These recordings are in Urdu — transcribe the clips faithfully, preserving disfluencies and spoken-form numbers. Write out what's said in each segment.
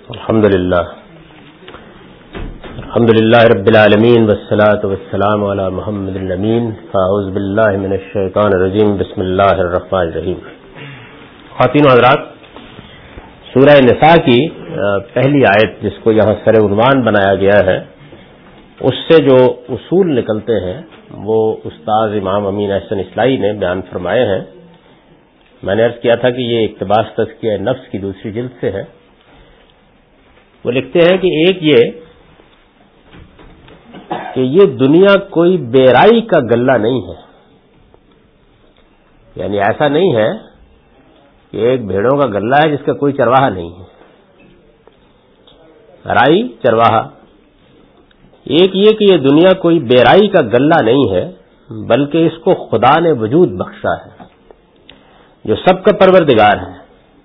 الحمدللہ الحمدللہ رب العالمین والصلاة والسلام علی محمد الامین فاعوذ باللہ من الشیطان الرجیم بسم اللہ الرحمن الرحیم. خواتین و حضرات، سورہ نساء کی پہلی آیت جس کو یہاں سر عنوان بنایا گیا ہے، اس سے جو اصول نکلتے ہیں وہ استاد امام امین احسن اصلاحی نے بیان فرمائے ہیں. میں نے عرض کیا تھا کہ یہ اقتباس تزکیہ نفس کی دوسری جلد سے ہے. وہ لکھتے ہیں کہ ایک یہ کہ یہ دنیا کوئی بیرائی کا غلہ نہیں ہے، یعنی ایسا نہیں ہے کہ ایک بھیڑوں کا غلہ ہے جس کا کوئی چرواہا نہیں ہے. رائی چرواہا. ایک یہ کہ یہ دنیا کوئی بیرائی کا غلہ نہیں ہے، بلکہ اس کو خدا نے وجود بخشا ہے جو سب کا پروردگار ہے.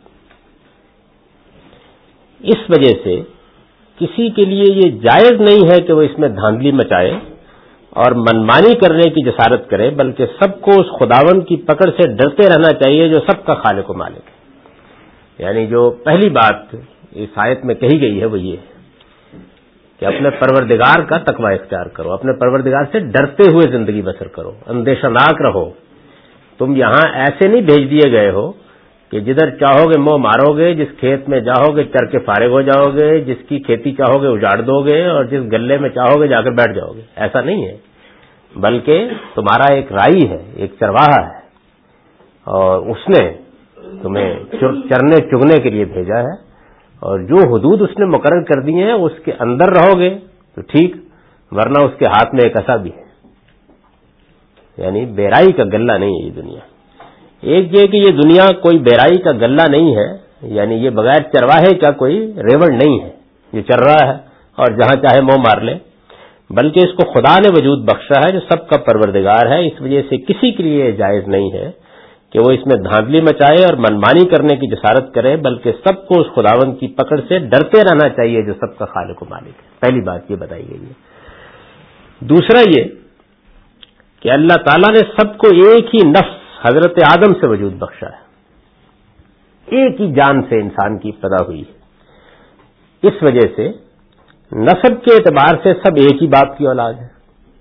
اس وجہ سے کسی کے لیے یہ جائز نہیں ہے کہ وہ اس میں دھاندلی مچائے اور منمانی کرنے کی جسارت کرے، بلکہ سب کو اس خداوند کی پکڑ سے ڈرتے رہنا چاہیے جو سب کا خالق و مالک ہے. یعنی جو پہلی بات اس آیت میں کہی گئی ہے وہ یہ ہے کہ اپنے پروردگار کا تقوی اختیار کرو، اپنے پروردگار سے ڈرتے ہوئے زندگی بسر کرو، اندیشہ ناک رہو. تم یہاں ایسے نہیں بھیج دیے گئے ہو کہ جدھر چاہو گے منہ مارو گے، جس کھیت میں جاؤ گے چر کے فارغ ہو جاؤ گے، جس کی کھیتی چاہو گے اجاڑ دو گے، اور جس گلے میں چاہو گے جا کر بیٹھ جاؤ گے. ایسا نہیں ہے، بلکہ تمہارا ایک رائی ہے، ایک چرواہا ہے، اور اس نے تمہیں چرنے چگنے کے لیے بھیجا ہے، اور جو حدود اس نے مقرر کر دی ہیں اس کے اندر رہو گے تو ٹھیک، ورنہ اس کے ہاتھ میں ایک عصا بھی ہے. یعنی بیرائی کا غلہ نہیں ہے یہ دنیا. ایک یہ کہ یہ دنیا کوئی بیرائی کا غلہ نہیں ہے، یعنی یہ بغیر چرواہے کا کوئی ریوڑ نہیں ہے جو چر رہا ہے اور جہاں چاہے منہ مار لے، بلکہ اس کو خدا نے وجود بخشا ہے جو سب کا پروردگار ہے. اس وجہ سے کسی کے لیے جائز نہیں ہے کہ وہ اس میں دھاندلی مچائے اور منمانی کرنے کی جسارت کرے، بلکہ سب کو اس خداوند کی پکڑ سے ڈرتے رہنا چاہیے جو سب کا خالق و مالک ہے. پہلی بات یہ بتائی گئی ہے. دوسرا یہ کہ اللہ تعالیٰ نے سب کو ایک ہی نفس حضرت آدم سے وجود بخشا ہے. ایک ہی جان سے انسان کی ابتدا ہوئی ہے. اس وجہ سے نسب کے اعتبار سے سب ایک ہی باپ کی اولاد ہے.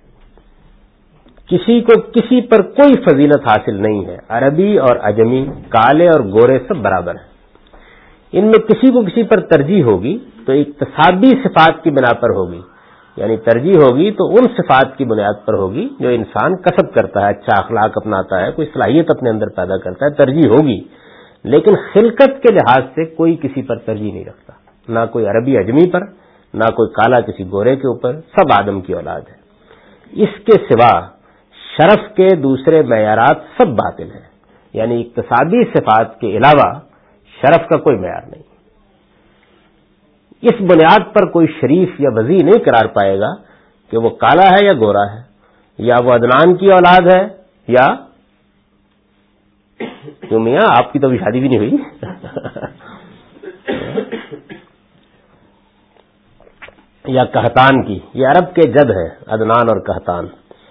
کسی کو کسی پر کوئی فضیلت حاصل نہیں ہے. عربی اور عجمی، کالے اور گورے سب برابر ہیں. ان میں کسی کو کسی پر ترجیح ہوگی تو اقتصادی صفات کی بنا پر ہوگی، یعنی ترجیح ہوگی تو ان صفات کی بنیاد پر ہوگی جو انسان کسب کرتا ہے، اچھا اخلاق اپناتا ہے، کوئی صلاحیت اپنے اندر پیدا کرتا ہے، ترجیح ہوگی. لیکن خلقت کے لحاظ سے کوئی کسی پر ترجیح نہیں رکھتا، نہ کوئی عربی اجمی پر، نہ کوئی کالا کسی گورے کے اوپر. سب آدم کی اولاد ہے. اس کے سوا شرف کے دوسرے معیارات سب باطل ہیں، یعنی اقتصادی صفات کے علاوہ شرف کا کوئی معیار نہیں. اس بنیاد پر کوئی شریف یا وزیر نہیں قرار پائے گا کہ وہ کالا ہے یا گورا ہے، یا وہ عدنان کی اولاد ہے، یا کیوں میاں آپ کی تو ابھی شادی بھی نہیں ہوئی یا قحطان کی. یہ عرب کے جد ہیں عدنان اور قحطان.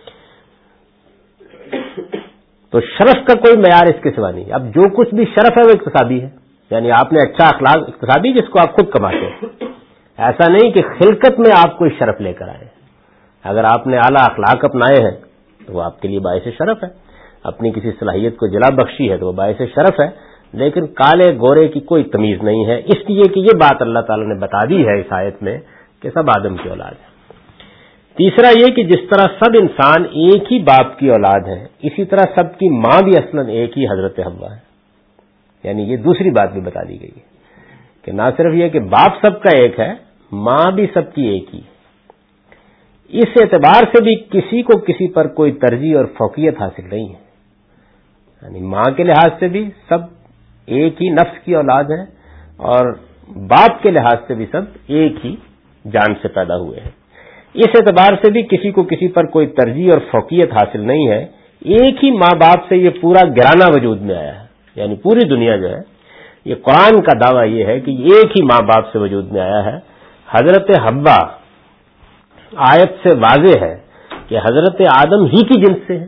تو شرف کا کوئی معیار اس کے سوا نہیں. اب جو کچھ بھی شرف ہے وہ اقتصادی ہے، یعنی آپ نے اچھا اخلاق اقتصادی جس کو آپ خود کماتے ہیں. ایسا نہیں کہ خلقت میں آپ کوئی شرف لے کر آئے. اگر آپ نے اعلیٰ اخلاق اپنائے ہیں تو وہ آپ کے لیے باعث شرف ہے، اپنی کسی صلاحیت کو جلا بخشی ہے تو وہ باعث شرف ہے. لیکن کالے گورے کی کوئی تمیز نہیں ہے، اس لیے کہ یہ بات اللہ تعالی نے بتا دی ہے اس آیت میں کہ سب آدم کی اولاد ہے. تیسرا یہ کہ جس طرح سب انسان ایک ہی باپ کی اولاد ہیں، اسی طرح سب کی ماں بھی اصلاً ایک ہی حضرت حوا ہے. یعنی یہ دوسری بات بھی بتا دی گئی ہے کہ نہ صرف یہ کہ باپ سب کا ایک ہے، ماں بھی سب کی ایک ہی. اس اعتبار سے بھی کسی کو کسی پر کوئی ترجیح اور فوقیت حاصل نہیں ہے. یعنی ماں کے لحاظ سے بھی سب ایک ہی نفس کی اولاد ہیں، اور باپ کے لحاظ سے بھی سب ایک ہی جان سے پیدا ہوئے ہیں. اس اعتبار سے بھی کسی کو کسی پر کوئی ترجیح اور فوقیت حاصل نہیں ہے. ایک ہی ماں باپ سے یہ پورا گھرانہ وجود میں آیا ہے. یعنی پوری دنیا جو ہے، یہ قرآن کا دعویٰ یہ ہے کہ ایک ہی ماں باپ سے وجود میں آیا ہے. حضرت حوا آیت سے واضح ہے کہ حضرت آدم ہی کی جنس سے ہے.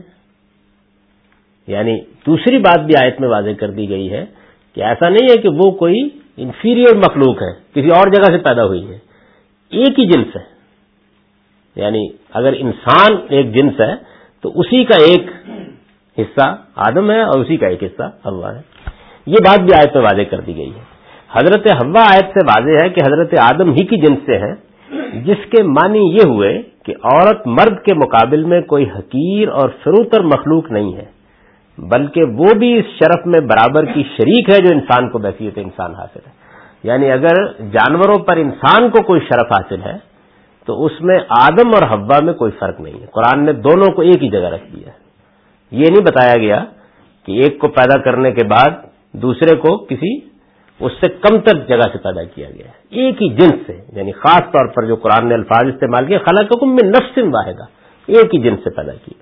یعنی دوسری بات بھی آیت میں واضح کر دی گئی ہے کہ ایسا نہیں ہے کہ وہ کوئی انفیریئر مخلوق ہیں، کسی اور جگہ سے پیدا ہوئی ہیں، ایک ہی جنس ہے. یعنی اگر انسان ایک جنس ہے تو اسی کا ایک حصہ آدم ہے اور اسی کا ایک حصہ حوا ہے. یہ بات بھی آیت میں واضح کر دی گئی ہے. حضرت حوا آیت سے واضح ہے کہ حضرت آدم ہی کی جنس سے ہیں، جس کے معنی یہ ہوئے کہ عورت مرد کے مقابل میں کوئی حقیر اور فروتر مخلوق نہیں ہے، بلکہ وہ بھی اس شرف میں برابر کی شریک ہے جو انسان کو بحیثیت انسان حاصل ہے. یعنی اگر جانوروں پر انسان کو کوئی شرف حاصل ہے تو اس میں آدم اور حوا میں کوئی فرق نہیں ہے. قرآن نے دونوں کو ایک ہی جگہ رکھ دیا ہے. یہ نہیں بتایا گیا کہ ایک کو پیدا کرنے کے بعد دوسرے کو کسی اس سے کم تر جگہ سے پیدا کیا گیا ہے. ایک ہی جنس سے، یعنی خاص طور پر جو قرآن نے الفاظ استعمال کیے، خلقکم من نفس واحدہ، ایک ہی جنس سے پیدا کیا.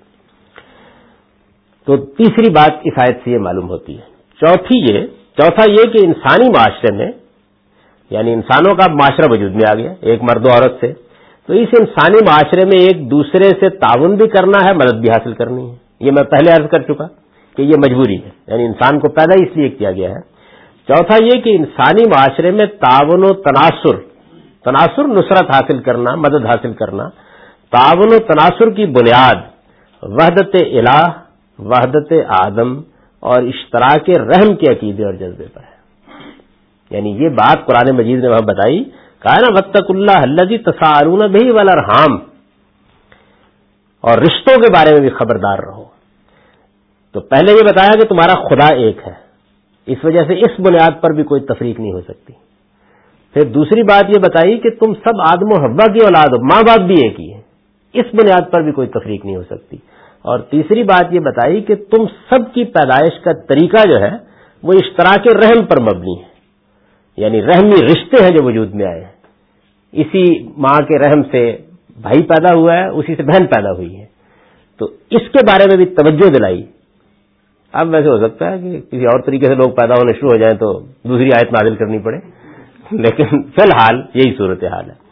تو تیسری بات اس آیت سے یہ معلوم ہوتی ہے. چوتھی یہ چوتھا یہ کہ انسانی معاشرے میں، یعنی انسانوں کا معاشرہ وجود میں آ گیا ایک مرد و عورت سے، تو اس انسانی معاشرے میں ایک دوسرے سے تعاون بھی کرنا ہے، مدد بھی حاصل کرنی ہے. یہ میں پہلے عرض کر چکا کہ یہ مجبوری ہے، یعنی انسان کو پیدا اس لیے کیا گیا ہے. چوتھا یہ کہ انسانی معاشرے میں تعاون و تناصر تناصر نصرت حاصل کرنا، مدد حاصل کرنا، تعاون و تناصر کی بنیاد وحدت الہ، وحدت آدم اور اشتراک رحم کے عقیدے اور جذبے پر ہے. یعنی یہ بات قرآن مجید نے وہاں بتائی، کہا نا واتقوا اللہ الذی تساءلون بہ والارحام، اور رشتوں کے بارے میں بھی خبردار رہو. تو پہلے یہ بتایا کہ تمہارا خدا ایک ہے، اس وجہ سے اس بنیاد پر بھی کوئی تفریق نہیں ہو سکتی. پھر دوسری بات یہ بتائی کہ تم سب آدم و حوا کی اولاد ہو، ماں باپ بھی ایک ہی ہے، اس بنیاد پر بھی کوئی تفریق نہیں ہو سکتی. اور تیسری بات یہ بتائی کہ تم سب کی پیدائش کا طریقہ جو ہے وہ اشتراک رحم پر مبنی ہے، یعنی رحمی رشتے ہیں جو وجود میں آئے ہیں. اسی ماں کے رحم سے بھائی پیدا ہوا ہے، اسی سے بہن پیدا ہوئی ہے. تو اس کے بارے میں بھی توجہ دلائی. اب ویسے ہو سکتا ہے کہ کسی اور طریقے سے لوگ پیدا ہونے شروع ہو جائیں تو دوسری آیت نازل کرنی پڑے، لیکن فی الحال یہی صورتحال ہے.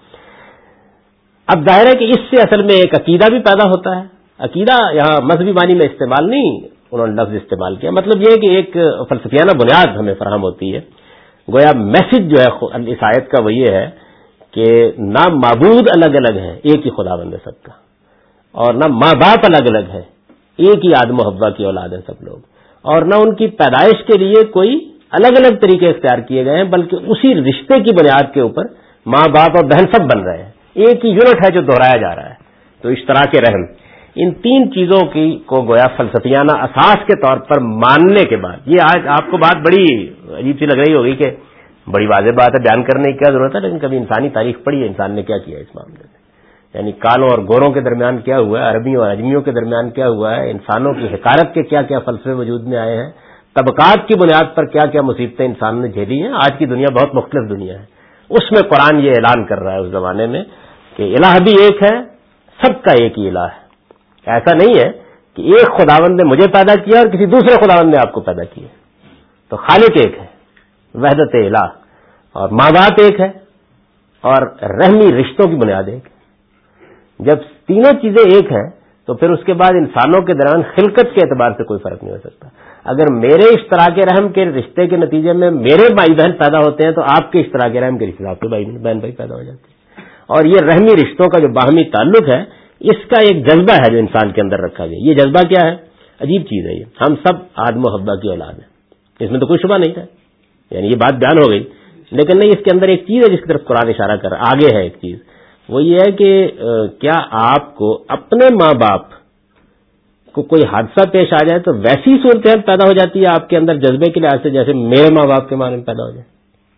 اب ظاہر ہے کہ اس سے اصل میں ایک عقیدہ بھی پیدا ہوتا ہے. عقیدہ یہاں مذہبی معنی میں استعمال نہیں انہوں نے لفظ استعمال کیا، مطلب یہ کہ ایک فلسفیانہ بنیاد ہمیں فراہم ہوتی ہے. گویا میسج جو ہے اس آیت کا وہ یہ ہے کہ نہ معبود الگ الگ ہیں، ایک ہی خداوند ہے سب کا، اور نہ ماں باپ الگ الگ ہیں، ایک ہی آدم و حوا کی اولاد ہیں سب لوگ، اور نہ ان کی پیدائش کے لیے کوئی الگ الگ طریقے اختیار کیے گئے ہیں، بلکہ اسی رشتے کی بنیاد کے اوپر ماں باپ اور بہن سب بن رہے ہیں. ایک ہی یونٹ ہے جو دہرایا جا رہا ہے. تو اشتراک رحم، ان تین چیزوں کی کو گویا فلسفیانہ اساس کے طور پر ماننے کے بعد، یہ آج آپ کو بات بڑی عجیب سی لگ رہی ہوگی کہ بڑی واضح بات ہے، بیان کرنے کی کیا ضرورت ہے، لیکن کبھی انسانی تاریخ پڑھی ہے، انسان نے کیا کیا اس معاملے میں. یعنی کالوں اور گوروں کے درمیان کیا ہوا ہے، عربیوں اور اجمیوں کے درمیان کیا ہوا ہے، انسانوں کی حکارت کے کیا کیا فلسفے وجود میں آئے ہیں، طبقات کی بنیاد پر کیا کیا مصیبتیں انسان نے جھیلی ہیں. آج کی دنیا بہت مختلف دنیا ہے، اس میں قرآن یہ اعلان کر رہا ہے اس زمانے میں کہ الہ بھی ایک ہے، سب کا ایک ہی الہ ہے. ایسا نہیں ہے کہ ایک خداوند نے مجھے پیدا کیا اور کسی دوسرے خداوند نے آپ کو پیدا کیا. تو خالق ایک ہے، وحدت الہ، اور ماں باپ ایک ہے، اور رحمی رشتوں کی بنیاد ایک ہے. جب تینوں چیزیں ایک ہیں تو پھر اس کے بعد انسانوں کے درمیان خلقت کے اعتبار سے کوئی فرق نہیں ہو سکتا. اگر میرے اشتراک رحم کے رشتے کے نتیجے میں میرے بھائی بہن پیدا ہوتے ہیں تو آپ کے اشتراک رحم کے رشتے آپ کے بھائی بہن بھائی پیدا ہو جاتے ہیں. اور یہ رحمی رشتوں کا جو باہمی تعلق ہے، اس کا ایک جذبہ ہے جو انسان کے اندر رکھا گیا. یہ جذبہ کیا ہے؟ عجیب چیز ہے. یہ ہم سب آدم و حوا کی اولاد ہیں، اس میں تو کوئی شبہ نہیں تھا. یعنی یہ بات بیان ہو گئی، لیکن نہیں، اس کے اندر ایک چیز ہے جس کی طرف قرآن اشارہ کر رہا ہے. آگے ہے ایک چیز، وہ یہ ہے کہ کیا آپ کو اپنے ماں باپ کو کوئی حادثہ پیش آ جائے تو ویسی صورتحال پیدا ہو جاتی ہے آپ کے اندر جذبے کے لحاظ سے جیسے میرے ماں باپ کے معنی میں پیدا ہو جائے؟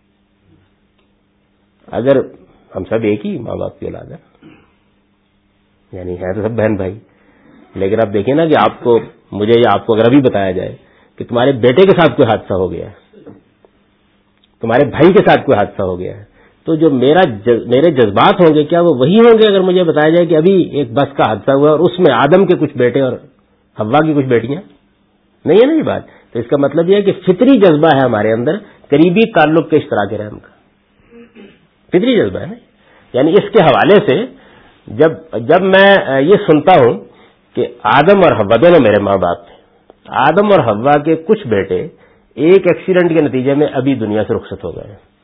اگر ہم سب ایک ہی ماں باپ کی اولاد ہے، یعنی ہے تو سب بہن بھائی، لیکن آپ دیکھیں نا کہ آپ کو، مجھے یا آپ کو اگر ابھی بتایا جائے کہ تمہارے بیٹے کے ساتھ کوئی حادثہ ہو گیا ہے، تمہارے بھائی کے ساتھ کوئی حادثہ ہو گیا ہے، تو جو میرا جز... میرے جذبات ہوں گے کیا وہ وہی ہوں گے اگر مجھے بتایا جائے کہ ابھی ایک بس کا حادثہ ہوا اور اس میں آدم کے کچھ بیٹے اور حوا کی کچھ بیٹیاں؟ نہیں ہے نا یہ بات. تو اس کا مطلب یہ ہے کہ فطری جذبہ ہے ہمارے اندر قریبی تعلق کے اشتراک رحم کا، فطری جذبہ ہے نا. یعنی اس کے حوالے سے جب جب میں یہ سنتا ہوں کہ آدم اور حوا دونوں میرے ماں باپ تھے، آدم اور حوا کے کچھ بیٹے ایک ایکسیڈنٹ کے نتیجے میں ابھی دنیا سے رخصت ہو گئے ہیں،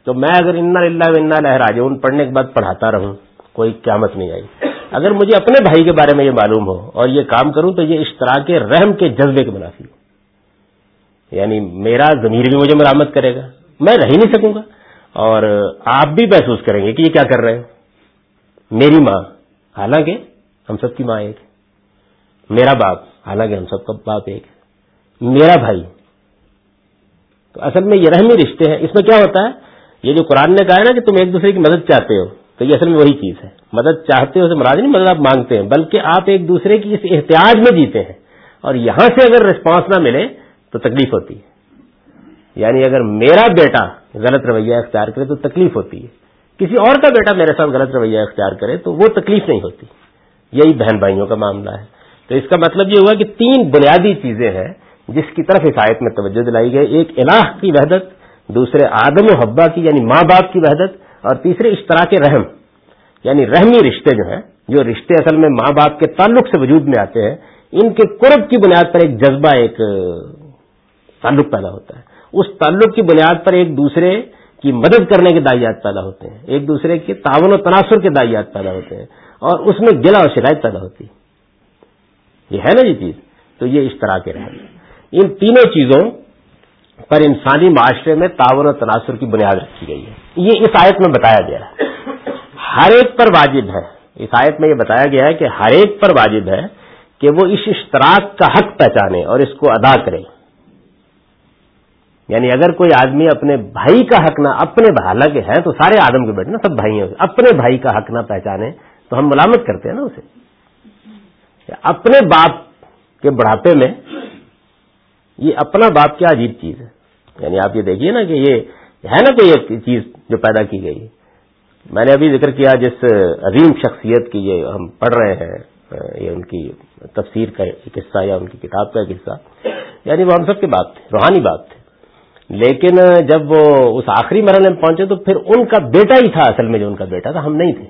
تو میں اگر انا للہ و انا الیہ راجعون پڑھنے کے بعد پڑھاتا رہوں، کوئی قیامت نہیں آئی۔ اگر مجھے اپنے بھائی کے بارے میں یہ معلوم ہو اور یہ کام کروں تو یہ اشتراک رحم کے جذبے کے منافی ہو، یعنی میرا ضمیر بھی مجھے ملامت کرے گا، میں رہ ہی نہیں سکوں گا، اور آپ بھی محسوس کریں گے کہ یہ کیا کر رہے ہیں۔ میری ماں، حالانکہ ہم سب کی ماں ایک ہے، میرا باپ، حالانکہ ہم سب کا باپ ایک ہے، میرا بھائی، تو اصل میں یہ رحمی رشتے ہیں۔ اس میں کیا ہوتا ہے، یہ جو قرآن نے کہا ہے نا کہ تم ایک دوسرے کی مدد چاہتے ہو، تو یہ اصل میں وہی چیز ہے۔ مدد چاہتے ہو سے مراد نہیں مدد آپ مانگتے ہیں، بلکہ آپ ایک دوسرے کی اس احتیاج میں جیتے ہیں، اور یہاں سے اگر رسپانس نہ ملے تو تکلیف ہوتی ہے۔ یعنی اگر میرا بیٹا غلط رویہ اختیار کرے تو تکلیف ہوتی ہے، کسی اور کا بیٹا میرے ساتھ غلط رویہ اختیار کرے تو وہ تکلیف نہیں ہوتی۔ یہی بہن بھائیوں کا معاملہ ہے۔ تو اس کا مطلب یہ ہوا کہ تین بنیادی چیزیں ہیں جس کی طرف اس آیت میں توجہ دلائی گئی، ایک الہ کی وحدت، دوسرے آدم و حوا کی یعنی ماں باپ کی وحدت، اور تیسرے اشتراک رحم یعنی رحمی رشتے جو ہیں، جو رشتے اصل میں ماں باپ کے تعلق سے وجود میں آتے ہیں، ان کے قرب کی بنیاد پر ایک جذبہ، ایک تعلق پیدا ہوتا ہے۔ اس تعلق کی بنیاد پر ایک دوسرے کی مدد کرنے کے داعیات پیدا ہوتے ہیں، ایک دوسرے کے تعاون و تناصر کے داعیات پیدا ہوتے ہیں، اور اس میں گلہ اور شکایت پیدا ہوتی ہے۔ یہ ہے نا یہ چیز، تو یہ اشتراک رحم، ان تینوں چیزوں پر انسانی معاشرے میں تعاون و تناصر کی بنیاد رکھی گئی ہے۔ یہ اس آیت میں بتایا گیا ہے، ہر ایک پر واجب ہے۔ اس آیت میں یہ بتایا گیا ہے کہ ہر ایک پر واجب ہے کہ وہ اس اشتراک کا حق پہچانے اور اس کو ادا کرے۔ یعنی اگر کوئی آدمی اپنے بھائی کا حق نہ، اپنے حالانکہ ہے تو سارے آدم کے بیٹے نا، سب بھائی ہیں، اپنے بھائی کا حق نہ پہچانے تو ہم ملامت کرتے ہیں نا اسے۔ اپنے باپ کے بڑھاپے میں، یہ اپنا باپ کیا عجیب چیز ہے۔ یعنی آپ یہ دیکھیے نا کہ یہ ہے نا کوئی ایک چیز جو پیدا کی گئی۔ میں نے ابھی ذکر کیا جس عظیم شخصیت کی یہ ہم پڑھ رہے ہیں، یہ ان کی تفسیر کا ایک حصہ یا ان کی کتاب کا ایک حصہ، یعنی وہ ہم سب کے باپ تھے، روحانی باپ تھے، لیکن جب وہ اس آخری مرحلے میں پہنچے تو پھر ان کا بیٹا ہی تھا اصل میں جو ان کا بیٹا تھا، ہم نہیں تھے۔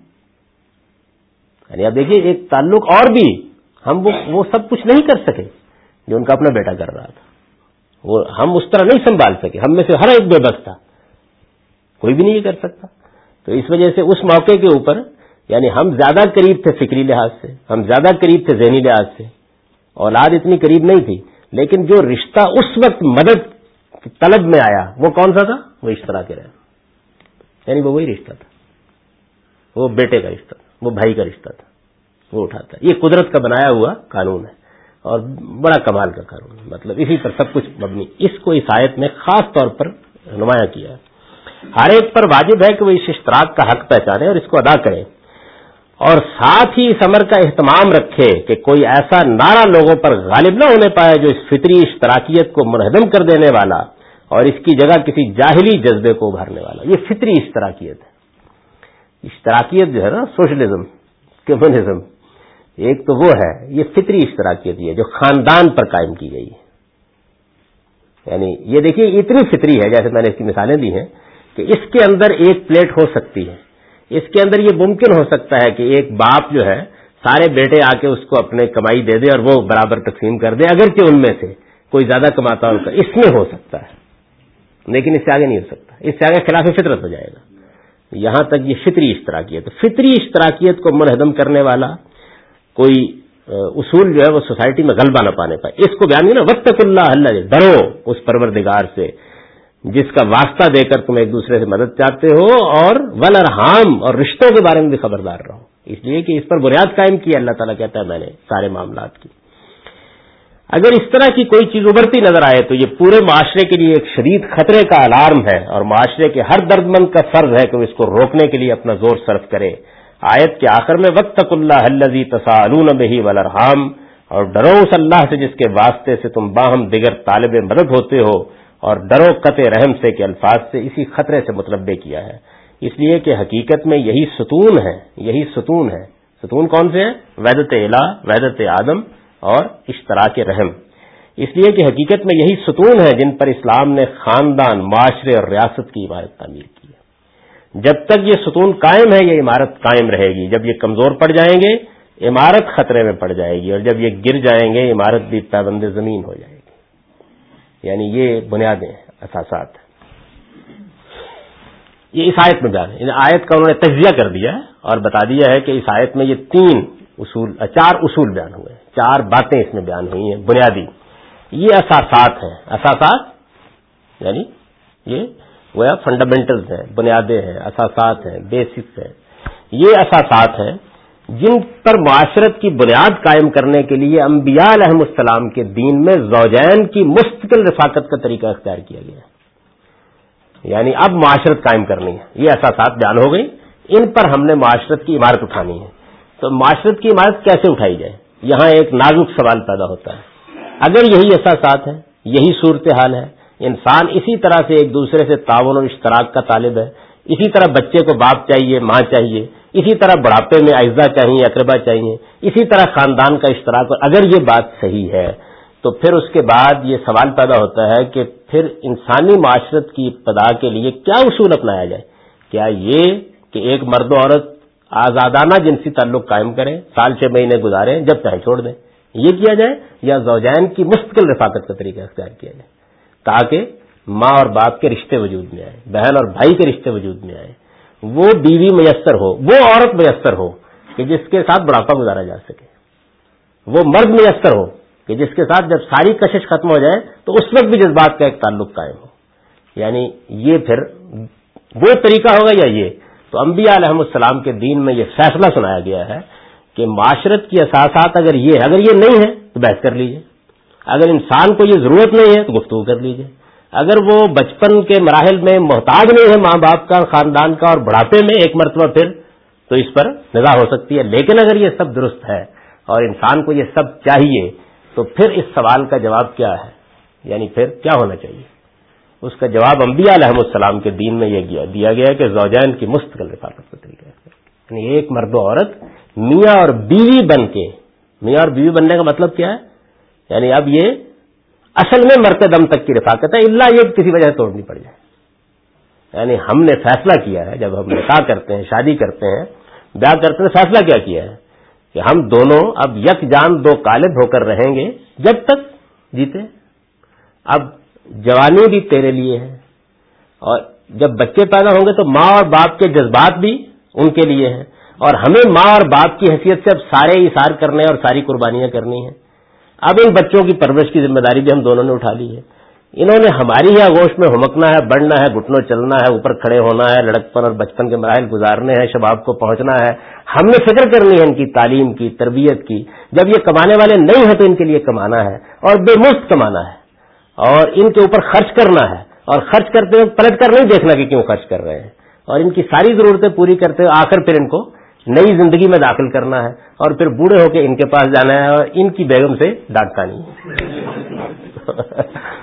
یعنی آپ دیکھیے ایک تعلق، اور بھی ہم وہ, وہ سب کچھ نہیں کر سکے جو ان کا اپنا بیٹا کر رہا تھا، وہ ہم اس طرح نہیں سنبھال سکے، ہم میں سے ہر ایک بے بس تھا، کوئی بھی نہیں یہ کر سکتا۔ تو اس وجہ سے اس موقع کے اوپر یعنی ہم زیادہ قریب تھے فکری لحاظ سے، ہم زیادہ قریب تھے ذہنی لحاظ سے، اولاد اتنی قریب نہیں تھی، لیکن جو رشتہ اس وقت مدد طلب میں آیا وہ کون سا تھا؟ وہ اشتراک رحم، یعنی وہ وہی رشتہ تھا، وہ بیٹے کا رشتہ تھا، وہ بھائی کا رشتہ تھا، وہ اٹھاتا ہے۔ یہ قدرت کا بنایا ہوا قانون ہے اور بڑا کمال کا قانون ہے، مطلب اسی پر سب کچھ مبنی۔ اس کو اس آیت میں خاص طور پر نمایاں کیا ہے۔ ہر ایک پر واجب ہے کہ وہ اس اشتراک کا حق پہچانے اور اس کو ادا کرے، اور ساتھ ہی اس امر کا اہتمام رکھے کہ کوئی ایسا نعرہ لوگوں پر غالب نہ ہونے پائے جو اس فطری اشتراکیت کو منہدم کر دینے والا اور اس کی جگہ کسی جاہلی جذبے کو ابھارنے والا۔ یہ فطری اشتراکیت ہے۔ اشتراکیت جو ہے نا، سوشلزم، کمیونزم، ایک تو وہ ہے، یہ فطری اشتراکیت ہے جو خاندان پر قائم کی گئی ہے۔ یعنی یہ دیکھیے اتنی فطری ہے، جیسے میں نے اس کی مثالیں دی ہیں کہ اس کے اندر ایک پلیٹ ہو سکتی ہے، اس کے اندر یہ ممکن ہو سکتا ہے کہ ایک باپ جو ہے سارے بیٹے آ کے اس کو اپنے کمائی دے دے اور وہ برابر تقسیم کر دے، اگرچہ ان میں سے کوئی زیادہ کماتا ہوگا، اس میں ہو سکتا ہے، لیکن اس سے آگے نہیں ہو سکتا، اس سے آگے خلاف فطرت ہو جائے گا۔ یہاں تک یہ فطری اشتراکیت، فطری اشتراکیت کو منہدم کرنے والا کوئی اصول جو ہے وہ سوسائٹی میں غلبہ نہ پانے پائے، اس کو بیان نہیں نا، واتقوا اللہ، اللہ ڈرو اس پروردگار سے جس کا واسطہ دے کر تم ایک دوسرے سے مدد چاہتے ہو، اور والارحام، اور رشتوں کے بارے میں بھی خبردار رہو، اس لیے کہ اس پر بنیاد قائم کی ہے۔ اللہ تعالیٰ کہتا ہے میں نے سارے معاملات کی۔ اگر اس طرح کی کوئی چیز ابھرتی نظر آئے تو یہ پورے معاشرے کے لیے ایک شدید خطرے کا الارم ہے، اور معاشرے کے ہر درد مند کا فرض ہے کہ وہ اس کو روکنے کے لیے اپنا زور صرف کرے۔ آیت کے آخر میں واتقوا اللہ الذی تساءلون بہ والارحام، اور ڈرو اس اللہ سے جس کے واسطے سے تم باہم دیگر طالب مدد ہوتے ہو، اور ڈرو قطع رحم سے کے الفاظ سے اسی خطرے سے متنبع کیا ہے، اس لیے کہ حقیقت میں یہی ستون ہے، یہی ستون ہے۔ ستون کون سے ہیں؟ وحدت الہ، وحدت آدم اور اشتراک رحم۔ اس لیے کہ حقیقت میں یہی ستون ہے جن پر اسلام نے خاندان، معاشرے اور ریاست کی عمارت تعمیر کی ہے۔ جب تک یہ ستون قائم ہے یہ عمارت قائم رہے گی، جب یہ کمزور پڑ جائیں گے عمارت خطرے میں پڑ جائے گی، اور جب یہ گر جائیں گے عمارت بھی پابند زمین ہو جائے گی۔ یعنی یہ بنیادیں، اساسات۔ یہ اس آیت میں بیان ہے. آیت کا انہوں نے تجزیہ کر دیا ہے اور بتا دیا ہے کہ اس آیت میں یہ تین اصول چار اصول بیان ہوئے ہیں, چار باتیں اس میں بیان ہوئی ہیں بنیادی. یہ اساسات ہیں. اساسات یعنی یہ وہ فنڈامنٹلز ہیں, بنیادیں ہیں, اساسات ہیں, بیسکس ہیں. یہ اساسات ہیں جن پر معاشرت کی بنیاد قائم کرنے کے لیے انبیاء علیہم السلام کے دین میں زوجین کی مستقل رفاقت کا طریقہ اختیار کیا گیا ہے. یعنی اب معاشرت قائم کرنی ہے, یہ اساسات بیان ہو گئی, ان پر ہم نے معاشرت کی عمارت اٹھانی ہے. تو معاشرت کی عمارت کیسے اٹھائی جائے؟ یہاں ایک نازک سوال پیدا ہوتا ہے. اگر یہی اساسات ہیں, یہی صورتحال ہے, انسان اسی طرح سے ایک دوسرے سے تعاون اور اشتراک کا طالب ہے, اسی طرح بچے کو باپ چاہیے, ماں چاہیے, اسی طرح بڑھاپے میں اعزا چاہیے, اقربا چاہیے, اسی طرح خاندان کا اشتراک, اگر یہ بات صحیح ہے تو پھر اس کے بعد یہ سوال پیدا ہوتا ہے کہ پھر انسانی معاشرت کی ابتدا کے لیے کیا اصول اپنایا جائے؟ کیا یہ کہ ایک مرد و عورت آزادانہ جنسی تعلق قائم کریں, سال چھ مہینے گزاریں, جب چاہے چھوڑ دیں, یہ کیا جائے, یا زوجین کی مستقل رفاقت کا طریقہ اختیار کیا جائے تاکہ ماں اور باپ کے رشتے وجود میں آئے, بہن اور بھائی کے رشتے وجود میں آئے, وہ بیوی میسر ہو, وہ عورت میسر ہو کہ جس کے ساتھ بڑھاپا گزارا جا سکے, وہ مرد میسر ہو کہ جس کے ساتھ جب ساری کشش ختم ہو جائے تو اس وقت بھی جذبات کا ایک تعلق قائم ہو. یعنی یہ پھر وہ طریقہ ہوگا یا یہ؟ تو انبیاء علیہم السلام کے دین میں یہ فیصلہ سنایا گیا ہے کہ معاشرت کی اساسات اگر یہ اگر یہ نہیں ہے تو بحث کر لیجئے, اگر انسان کو یہ ضرورت نہیں ہے تو گفتگو کر لیجئے, اگر وہ بچپن کے مراحل میں محتاج نہیں ہے ماں باپ کا, خاندان کا, اور بڑھاپے میں ایک مرتبہ پھر تو اس پر نظر ہو سکتی ہے. لیکن اگر یہ سب درست ہے اور انسان کو یہ سب چاہیے تو پھر اس سوال کا جواب کیا ہے؟ یعنی پھر کیا ہونا چاہیے؟ اس کا جواب انبیاء علیہم السلام کے دین میں یہ دیا گیا ہے کہ زوجین کی مستقل رفاقت کا طریقہ ہے. یعنی ایک مرد و عورت میاں اور بیوی بن کے, میاں اور بیوی بننے کا مطلب کیا ہے؟ یعنی اب یہ اصل میں مرتے دم تک کی رفاقت ہے, الا یہ کسی وجہ سے توڑنی پڑ جائے. یعنی ہم نے فیصلہ کیا ہے, جب ہم نکاح کرتے ہیں, شادی کرتے ہیں, بیاہ کرتے ہیں, فیصلہ کیا کیا ہے کہ ہم دونوں اب یک جان دو قالب ہو کر رہیں گے جب تک جیتے. اب جوانی بھی تیرے لیے ہے, اور جب بچے پیدا ہوں گے تو ماں اور باپ کے جذبات بھی ان کے لیے ہیں, اور ہمیں ماں اور باپ کی حیثیت سے اب سارے ایثار کرنے اور ساری قربانیاں کرنی ہیں. اب ان بچوں کی پرورش کی ذمہ داری بھی ہم دونوں نے اٹھا لی ہے. انہوں نے ہماری ہی آغوش میں ہمکنا ہے, بڑھنا ہے, گھٹنوں چلنا ہے, اوپر کھڑے ہونا ہے, لڑکپن اور بچپن کے مراحل گزارنے ہیں, شباب کو پہنچنا ہے. ہم نے فکر کرنی ہے ان کی تعلیم کی, تربیت کی. جب یہ کمانے والے نہیں ہیں تو ان کے لیے کمانا ہے, اور بے مفت کمانا ہے, اور ان کے اوپر خرچ کرنا ہے, اور خرچ کرتے ہوئے پلٹ کر نہیں دیکھنا کہ کیوں خرچ کر رہے ہیں, اور ان کی ساری ضرورتیں پوری کرتے ہوئے آخر پھر ان کو نئی زندگی میں داخل کرنا ہے, اور پھر بوڑھے ہو کے ان کے پاس جانا ہے اور ان کی بیگم سے ڈانٹنا نہیں ہے.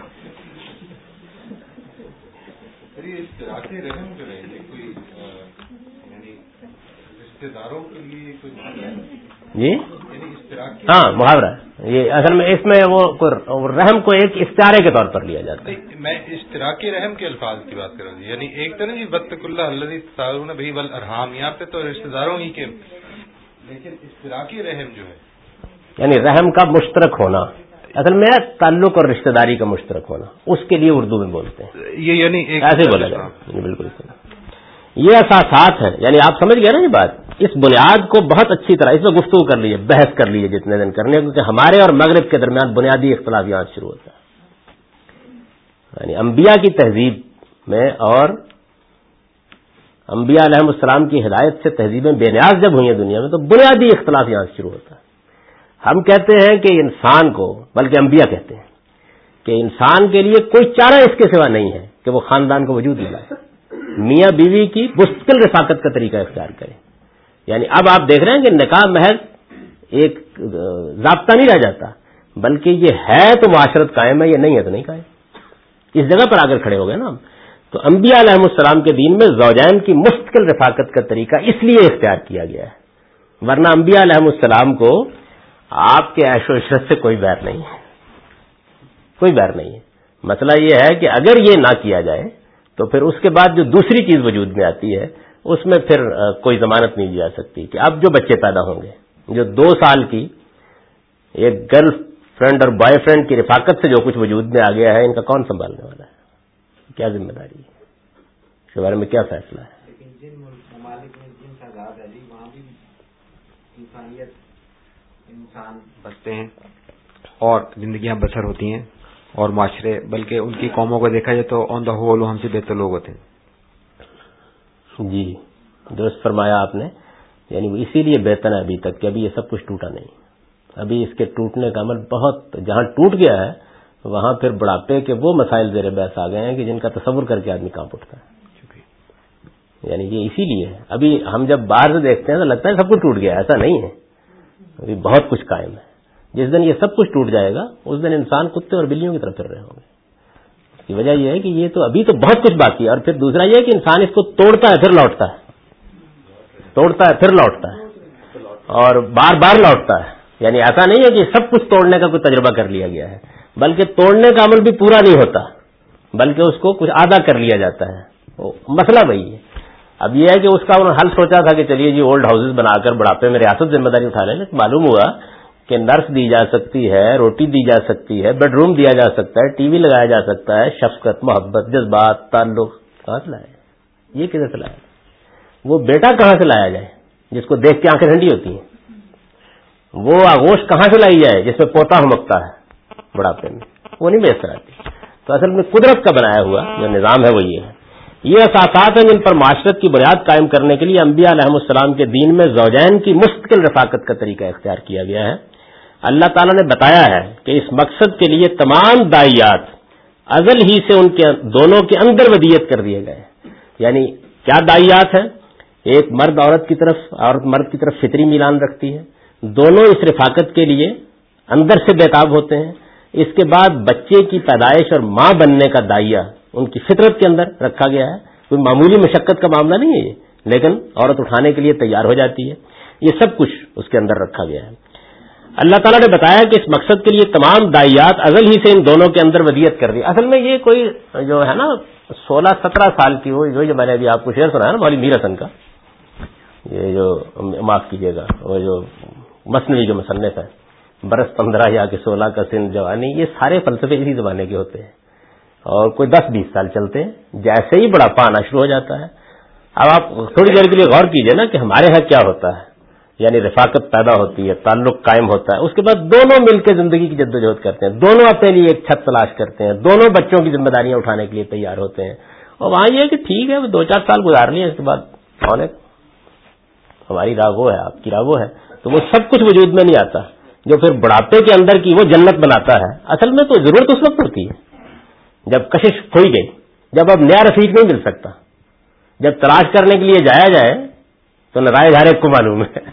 رحم جو ہے یہ کوئی یعنی رشتے داروں کے لیے کوئی جی ہاں محاورہ, یہ اصل میں اس میں وہ رحم کو ایک استعارے کے طور پر لیا جاتا ہے. میں اشتراکی رحم کے الفاظ کی بات کر رہا ہوں, یعنی ایک تو نہیں وطق اللہ الذی تساءلون بہ والارحام, یہاں پہ تو رشتے داروں ہی کے, لیکن اشتراکی رحم جو ہے یعنی رحم کا مشترک ہونا, اصل میں تعلق اور رشتہ داری کا مشترک ہونا, اس کے لیے اردو میں بولتے ہیں. یہ یعنی ایسے بولا جائے بالکل. یہ اساسات ہیں, یعنی آپ سمجھ گئے نا یہ بات. اس بنیاد کو بہت اچھی طرح اس میں گفتگو کر لیجیے, بحث کر لیجیے جتنے دن کرنے, کیونکہ ہمارے اور مغرب کے درمیان بنیادی اختلاف یہاں شروع ہوتا ہے. یعنی انبیاء کی تہذیب میں اور انبیاء علیہ السلام کی ہدایت سے تہذیبیں بے نیاز جب ہوئی ہیں دنیا میں, تو بنیادی اختلاف یہاں سے شروع ہوتا ہے. ہم کہتے ہیں کہ انسان کو, بلکہ انبیاء کہتے ہیں کہ انسان کے لیے کوئی چارہ اس کے سوا نہیں ہے کہ وہ خاندان کو وجود میں لائے, میاں بیوی کی مستقل رفاقت کا طریقہ اختیار کرے. یعنی اب آپ دیکھ رہے ہیں کہ نکاح محض ایک ضابطہ نہیں رہ جاتا, بلکہ یہ ہے تو معاشرت قائم ہے, یہ نہیں ہے تو نہیں قائم. اس جگہ پر آ کر کھڑے ہو گئے نا ہم. تو انبیاء علیہ السلام کے دین میں زوجین کی مستقل رفاقت کا طریقہ اس لیے اختیار کیا گیا ہے, ورنہ انبیاء علیہ السلام کو آپ کے عیش و عشرت سے کوئی بیر نہیں ہے, کوئی بیر نہیں ہے. مسئلہ یہ ہے کہ اگر یہ نہ کیا جائے تو پھر اس کے بعد جو دوسری چیز وجود میں آتی ہے اس میں پھر کوئی ضمانت نہیں دی جا سکتی کہ اب جو بچے پیدا ہوں گے, جو دو سال کی ایک گرل فرینڈ اور بوائے فرینڈ کی رفاقت سے جو کچھ وجود میں آ گیا ہے, ان کا کون سنبھالنے والا ہے, کیا ذمہ داری ہے؟ اس کے بارے میں کیا فیصلہ ہے؟ لیکن جن ممالک میں جن تعداد ہے جی وہاں بھی انسانیت انسان بستے ہیں اور زندگیاں بسر ہوتی ہیں اور معاشرے، بلکہ ان کی قوموں کو دیکھا جائے تو آن دا ہول ہم سے بہتر لوگ ہوتے ہیں. جی درست فرمایا آپ نے. یعنی اسی لیے بہتر ہے ابھی تک کہ ابھی یہ سب کچھ ٹوٹا نہیں. ابھی اس کے ٹوٹنے کا عمل بہت، جہاں ٹوٹ گیا ہے وہاں پھر بڑھاپے کے وہ مسائل زیر بحث آ گئے ہیں کہ جن کا تصور کر کے آدمی کانپ اٹھتا ہے. یعنی یہ اسی لیے ہے. ابھی ہم جب باہر سے دیکھتے ہیں تو لگتا ہے سب کچھ ٹوٹ گیا، ایسا نہیں ہے، ابھی بہت کچھ قائم ہے. جس دن یہ سب کچھ ٹوٹ جائے گا اس دن انسان کتے اور بلیوں کی طرف پھر رہے ہوں گے. اس کی وجہ یہ ہے کہ یہ تو ابھی تو بہت کچھ باقی ہے. اور پھر دوسرا یہ ہے کہ انسان اس کو توڑتا ہے پھر لوٹتا ہے، توڑتا ہے پھر لوٹتا ہے اور بار بار لوٹتا ہے. یعنی ایسا نہیں ہے کہ سب کچھ توڑنے کا کوئی تجربہ کر لیا گیا ہے، بلکہ توڑنے کا عمل بھی پورا نہیں ہوتا بلکہ اس کو کچھ آدھا کر لیا جاتا ہے. مسئلہ وہی ہے. اب یہ ہے کہ اس کا انہوں نے حل سوچا تھا کہ چلیے جی اولڈ ہاؤسز بنا کر بڑھاپے میں ریاست ذمہ داری اٹھا لیں. معلوم ہوا کہ نرس دی جا سکتی ہے، روٹی دی جا سکتی ہے، بیڈ روم دیا جا سکتا ہے، ٹی وی لگایا جا سکتا ہے، شفقت، محبت، جذبات، تعلق کہاں سے لایا؟ یہ کدھر سے لایا؟ وہ بیٹا کہاں سے لایا جائے جس کو دیکھ کے آنکھیں ٹھنڈی ہوتی ہیں؟ وہ آغوش کہاں سے لائی جائے جس میں پوتا ہمکتا ہے بڑھاپے میں؟ وہ نہیں میسر آتی. تو اصل میں قدرت کا بنایا ہوا جو نظام ہے وہ یہ ہے. یہ اساسات ہیں جن پر معاشرت کی بنیاد قائم کرنے کے لیے انبیاء علیہ السلام کے دین میں زوجین کی مستقل رفاقت کا طریقہ اختیار کیا گیا ہے. اللہ تعالیٰ نے بتایا ہے کہ اس مقصد کے لیے تمام داعیات ازل ہی سے ان کے دونوں کے اندر ودیت کر دیے گئے. یعنی کیا داعیات ہیں؟ ایک مرد عورت کی طرف، عورت مرد کی طرف فطری میلان رکھتی ہے، دونوں اس رفاقت کے لیے اندر سے بےتاب ہوتے ہیں. اس کے بعد بچے کی پیدائش اور ماں بننے کا داعیہ ان کی فطرت کے اندر رکھا گیا ہے. کوئی معمولی مشقت کا معاملہ نہیں ہے یہ، لیکن عورت اٹھانے کے لیے تیار ہو جاتی ہے. یہ سب کچھ اس کے اندر رکھا گیا ہے. اللہ تعالیٰ نے بتایا کہ اس مقصد کے لیے تمام داعیات ازل ہی سے ان دونوں کے اندر ودیت کر دی. اصل میں یہ کوئی جو ہے نا سولہ سترہ سال کی وہ جو میں نے ابھی آپ کو شعر سنا ہے نا مولوی میر حسن کا، یہ جو معاف کیجیے گا وہ جو مثنوی جو مصنف ہے، برس پندرہ یا کہ سولہ کا سن جوانی، یہ سارے فلسفے اسی زمانے کے ہوتے ہیں اور کوئی دس بیس سال چلتے ہیں. جیسے ہی بڑھاپا آنا شروع ہو جاتا ہے. اب آپ تھوڑی دیر کے لیے غور کیجئے نا کہ ہمارے ہاں کیا ہوتا ہے. یعنی رفاقت پیدا ہوتی ہے، تعلق قائم ہوتا ہے، اس کے بعد دونوں مل کے زندگی کی جدوجہد کرتے ہیں، دونوں اپنے لیے ایک چھت تلاش کرتے ہیں، دونوں بچوں کی ذمہ داریاں اٹھانے کے لیے تیار ہوتے ہیں. اور وہاں یہ ہے کہ ٹھیک ہے دو چار سال گزار لیے، اس کے بعد کون ہے ہماری راہ وہ ہے، آپ کی راہ وہ ہے. تو وہ سب کچھ وجود میں نہیں آتا جو پھر بڑھاپے کے اندر کی وہ جنت بناتا ہے. اصل میں تو ضرورت اس وقت ہوتی ہے جب کشش کھوئی گئی، جب اب نیا رفیق نہیں مل سکتا، جب تلاش کرنے کے لیے جایا جائے تو نتائج ہر ایک کو معلوم ہے.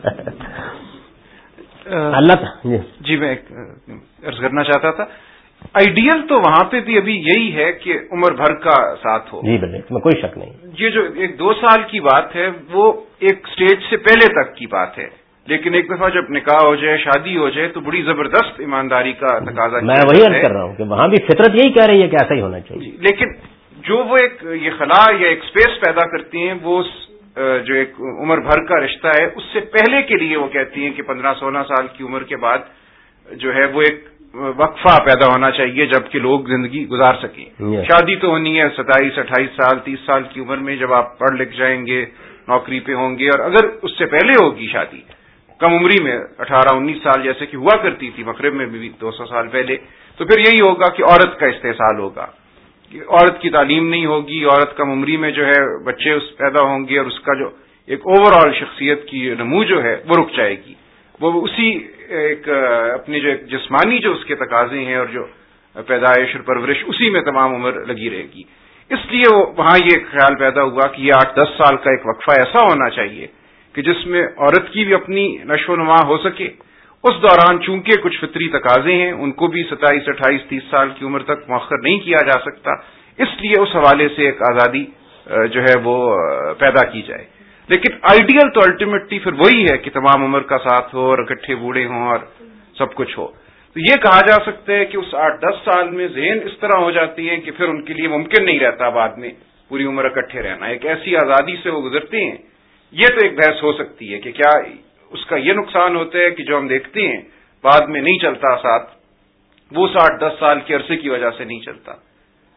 اللہ جی میں عرض کرنا چاہتا تھا آئیڈیل تو وہاں پہ بھی ابھی یہی ہے کہ عمر بھر کا ساتھ ہو. جی بلے میں کوئی شک نہیں. یہ جو ایک دو سال کی بات ہے وہ ایک سٹیج سے پہلے تک کی بات ہے، لیکن ایک دفعہ جب نکاح ہو جائے، شادی ہو جائے تو بڑی زبردست ایمانداری کا تقاضا. میں وہی عرض کر رہا ہوں کہ وہاں بھی فطرت یہی کہہ رہی ہے کہ ایسا ہی ہونا چاہیے. لیکن جو وہ ایک یہ خلا یا ایک اسپیس پیدا کرتی ہیں، وہ جو ایک عمر بھر کا رشتہ ہے اس سے پہلے کے لیے وہ کہتی ہیں کہ پندرہ سولہ سال کی عمر کے بعد جو ہے وہ ایک وقفہ پیدا ہونا چاہیے جب کہ لوگ زندگی گزار سکیں. شادی تو ہونی ہے ستائیس اٹھائیس سال تیس سال کی عمر میں، جب آپ پڑھ لکھ جائیں گے، نوکری پہ ہوں گے. اور اگر اس سے پہلے ہوگی شادی کم عمری میں اٹھارہ انیس سال جیسے کہ ہوا کرتی تھی مغرب میں بھی دو سو سال پہلے، تو پھر یہی ہوگا کہ عورت کا استحصال ہوگا، عورت کی تعلیم نہیں ہوگی، عورت کم عمری میں جو ہے بچے اس پیدا ہوں گے اور اس کا جو ایک اوور آل شخصیت کی نمو جو ہے وہ رک جائے گی. وہ اسی ایک اپنی جو ایک جسمانی جو اس کے تقاضے ہیں اور جو پیدائش اور پرورش اسی میں تمام عمر لگی رہے گی. اس لیے وہاں یہ خیال پیدا ہوا کہ یہ آٹھ دس سال کا ایک وقفہ ایسا ہونا چاہیے کہ جس میں عورت کی بھی اپنی نشو و نما ہو سکے. اس دوران چونکہ کچھ فطری تقاضے ہیں ان کو بھی ستائیس اٹھائیس تیس سال کی عمر تک مؤخر نہیں کیا جا سکتا، اس لیے اس حوالے سے ایک آزادی جو ہے وہ پیدا کی جائے. لیکن آئیڈیل تو الٹیمیٹلی پھر وہی ہے کہ تمام عمر کا ساتھ ہو اور اکٹھے بوڑھے ہوں اور سب کچھ ہو. تو یہ کہا جا سکتا ہے کہ اس آٹھ دس سال میں ذہن اس طرح ہو جاتی ہے کہ پھر ان کے لیے ممکن نہیں رہتا بعد میں پوری عمر اکٹھے رہنا. ایک ایسی آزادی سے وہ گزرتے ہیں. یہ تو ایک بحث ہو سکتی ہے کہ کیا اس کا یہ نقصان ہوتا ہے کہ جو ہم دیکھتے ہیں بعد میں نہیں چلتا ساتھ، وہ ساٹھ دس سال کے عرصے کی وجہ سے نہیں چلتا.